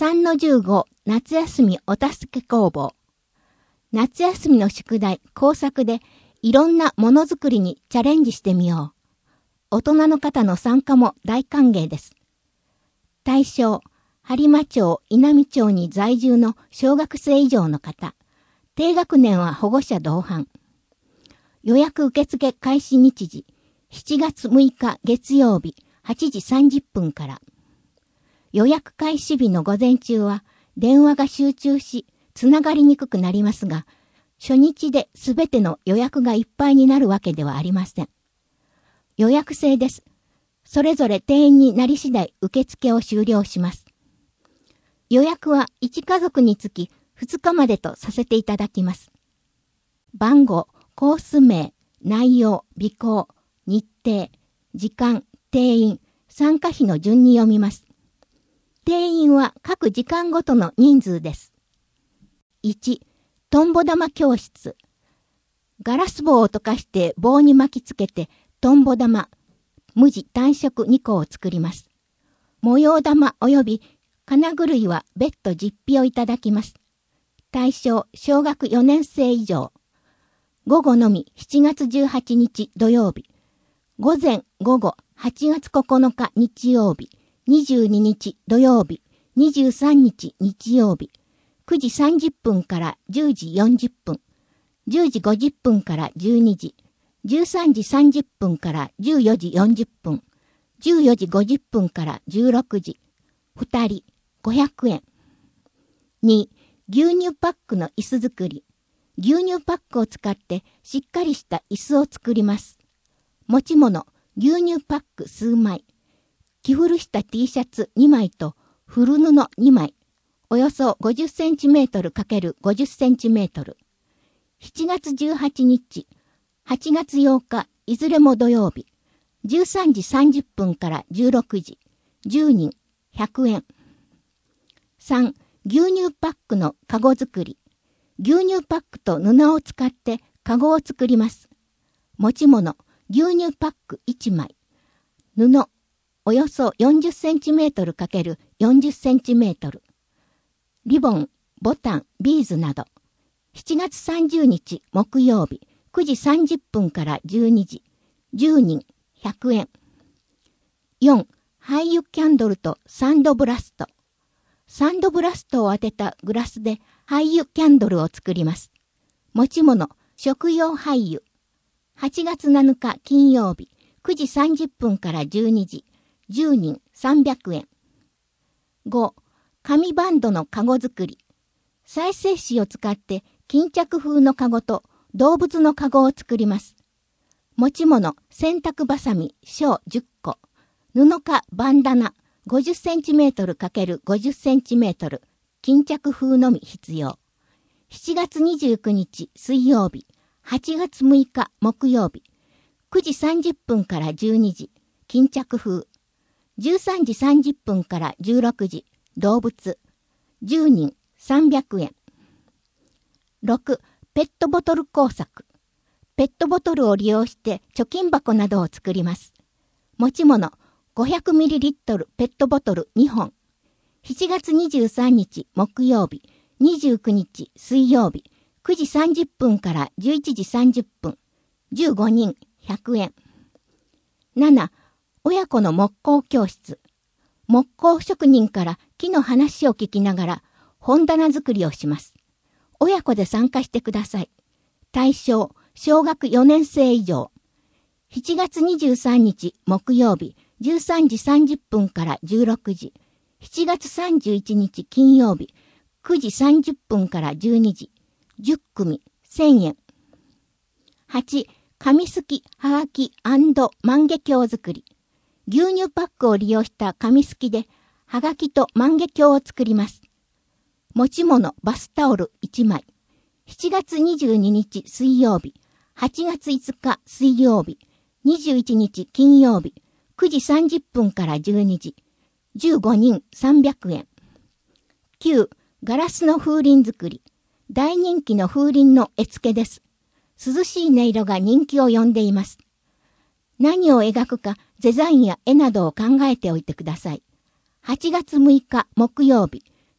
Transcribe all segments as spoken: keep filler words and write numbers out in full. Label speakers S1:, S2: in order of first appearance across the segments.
S1: さんのじゅうご夏休みお助け工房。夏休みの宿題、工作でいろんなものづくりにチャレンジしてみよう。大人の方の参加も大歓迎です。対象、播磨町、稲美町に在住の小学生以上の方。低学年は保護者同伴。予約受付開始日時、しちがつむいか月曜日、はちじさんじゅっぷんから。予約開始日の午前中は電話が集中し、つながりにくくなりますが、初日ですべての予約がいっぱいになるわけではありません。予約制です。それぞれ定員になり次第受付を終了します。予約はいち家族につきふつかまでとさせていただきます。番号、コース名、内容、備考、日程、時間、定員、参加費の順に読みます。定員は各時間ごとの人数です。いち、トンボ玉教室。ガラス棒を溶かして棒に巻きつけてトンボ玉、無地単色にこを作ります。模様玉及び金狂いは別途実費をいただきます。対象、小学よねん生以上。午後のみしちがつじゅうはちにち土曜日。午前午後はちがつここのか日曜日。にじゅうににち土曜日。にじゅうさんにち日曜日。くじさんじゅっぷんからじゅうじよんじゅっぷん。じゅうじごじゅっぷんからじゅうにじ。じゅうさんじさんじゅっぷんからじゅうよじよんじゅっぷん。じゅうよじごじゅっぷんからじゅうろくじ。ふたりごひゃくえん。に、牛乳パックの椅子作り。牛乳パックを使ってしっかりした椅子を作ります。持ち物、牛乳パック数枚。着古した T シャツにまいと古布にまい。およそごじゅっセンチメートルかけるごじゅっセンチメートル。しちがつじゅうはちにち、はちがつようか、いずれも土曜日。じゅうさんじさんじゅっぷんからじゅうろくじ。じゅうにん、ひゃくえん。さん、牛乳パックのカゴ作り。牛乳パックと布を使ってカゴを作ります。持ち物、牛乳パックいちまい。布、およそよんじゅっセンチメートルかけるよんじゅっセンチメートル。リボン、ボタン、ビーズなど。しちがつさんじゅうにち木曜日、くじさんじゅっぷんからじゅうにじ。じゅうにん、ひゃくえん。よん、廃油キャンドルとサンドブラスト。サンドブラストを当てたグラスで廃油キャンドルを作ります。持ち物、食用廃油。はちがつなのか金曜日、くじさんじゅっぷんからじゅうにじ。じゅうにんさんびゃくえん。ご、紙バンドのカゴ作り。再生紙を使って巾着風のカゴと動物のカゴを作ります。持ち物、洗濯バサミ、小じゅっこ。布かバンダナ、ごじゅっセンチメートルかけるごじゅっセンチメートル。巾着風のみ必要。しちがつにじゅうくにち水曜日、はちがつむいか木曜日。くじさんじゅっぷんからじゅうにじ。巾着風。じゅうさんじさんじゅっぷんからじゅうろくじ。動物。じゅうにんさんびゃくえん。ろく、ペットボトル工作。ペットボトルを利用して貯金箱などを作ります。持ち物、ごひゃくミリリットルペットボトルにほん。しちがつにじゅうさんにち木曜日、にじゅうくにち水曜日、くじさんじゅっぷんからじゅういちじさんじゅっぷん。じゅうごにんひゃくえん。なな、親子の木工教室。木工職人から木の話を聞きながら本棚作りをします。親子で参加してください。対象、小学よねん生以上。しちがつにじゅうさんにち木曜日、じゅうさんじさんじゅっぷんからじゅうろくじ。しちがつさんじゅういちにち金曜日、くじさんじゅっぷんからじゅうにじ。じゅっくみ、せんえん。はち、紙すき、はがき&万華鏡作り。牛乳パックを利用した紙すきで、はがきと万華鏡を作ります。持ち物、バスタオルいちまい。しちがつにじゅうににち水曜日、はちがついつか水曜日、にじゅういちにち金曜日、くじさんじゅっぷんからじゅうにじ。じゅうごにんさんびゃくえん。きゅう、ガラスの風鈴作り。大人気の風鈴の絵付けです。涼しい音色が人気を呼んでいます。何を描くかデザインや絵などを考えておいてください。はちがつむいか木曜日、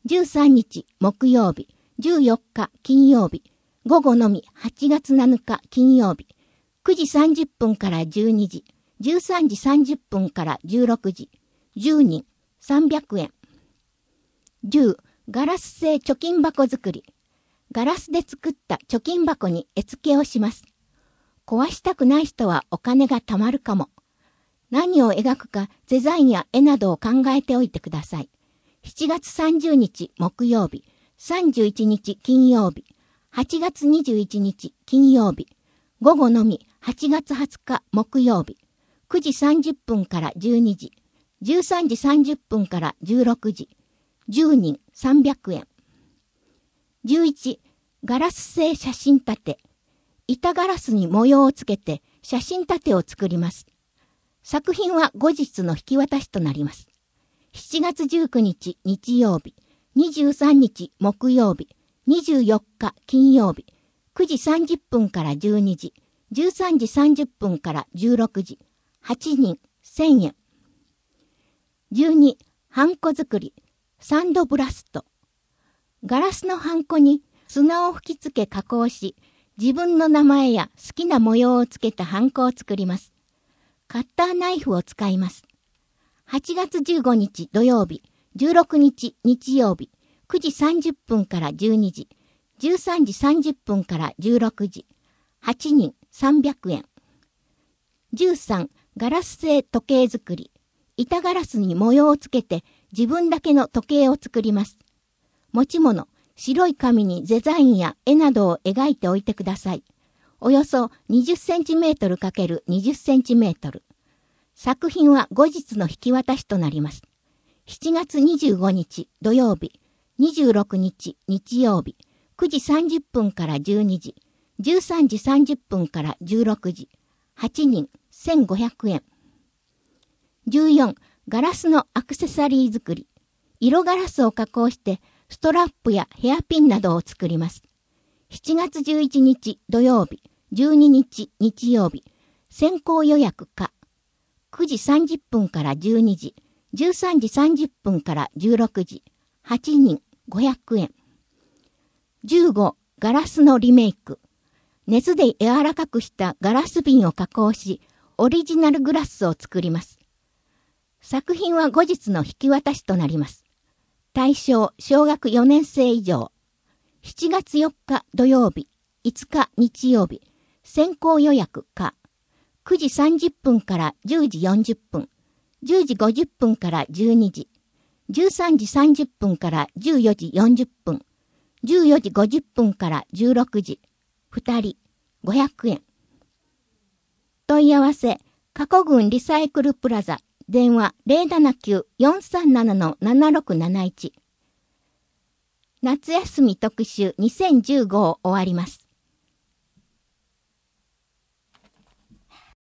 S1: じゅうさんにち木曜日、じゅうよっか金曜日、午後のみはちがつなのか金曜日、くじさんじゅっぷんからじゅうにじ、じゅうさんじさんじゅっぷんからじゅうろくじ、じゅうにん、さんびゃくえん。じゅう、ガラス製貯金箱作り。ガラスで作った貯金箱に絵付けをします。壊したくない人はお金が貯まるかも。何を描くかデザインや絵などを考えておいてください。しちがつさんじゅうにち木曜日、さんじゅういちにち金曜日、はちがつにじゅういちにち金曜日、午後のみはちがつはつか木曜日、くじさんじゅっぷんからじゅうにじ、じゅうさんじさんじゅっぷんからじゅうろくじ、じゅうにんさんびゃくえん。じゅういち、ガラス製写真立て。板ガラスに模様をつけて写真立てを作ります。作品は後日の引き渡しとなります。しちがつじゅうくにち日曜日、にじゅうさんにち木曜日、にじゅうよっか金曜日、くじさんじゅっぷんからじゅうにじ、じゅうさんじさんじゅっぷんからじゅうろくじ、はちにんせんえん。じゅうに、ハンコ作り、サンドブラスト。ガラスのハンコに砂を吹き付け加工し、自分の名前や好きな模様をつけたハンコを作ります。カッターナイフを使います。はちがつじゅうごにち土曜日、じゅうろくにち日曜日、くじさんじゅっぷんからじゅうにじ、じゅうさんじさんじゅっぷんからじゅうろくじ、はちにんさんびゃくえん。じゅうさん、ガラス製時計作り。板ガラスに模様をつけて自分だけの時計を作ります。持ち物、白い紙にデザインや絵などを描いておいてください。およそにじゅっセンチメートルかけるにじゅっセンチメートル。作品は後日の引き渡しとなります。しちがつにじゅうごにち土曜日、にじゅうろくにち日曜日、くじさんじゅっぷんからじゅうにじ、じゅうさんじさんじゅっぷんからじゅうろくじ、はちにんせんごひゃくえん。じゅうよん、ガラスのアクセサリー作り。色ガラスを加工してストラップやヘアピンなどを作ります。しちがつじゅういちにち土曜日、じゅうににち日曜日、先行予約可。くじさんじゅっぷんからじゅうにじ、じゅうさんじさんじゅっぷんからじゅうろくじ、はちにんごひゃくえん。じゅうご、ガラスのリメイク。熱で柔らかくしたガラス瓶を加工し、オリジナルグラスを作ります。作品は後日の引き渡しとなります。対象、小学よねんせい以上。しちがつよっか土曜日、いつか日曜日、先行予約可。くじさんじゅっぷんからじゅうじよんじゅっぷん、じゅうじごじゅっぷんからじゅうにじ、じゅうさんじさんじゅっぷんからじゅうよじよんじゅっぷん、じゅうよじごじゅっぷんからじゅうろくじ、ふたり、ごひゃくえん。問い合わせ、加古郡リサイクルプラザ、電話 ゼロななきゅう よんさんなな ななろくなないち。夏休み特集にせんじゅうごを終わります。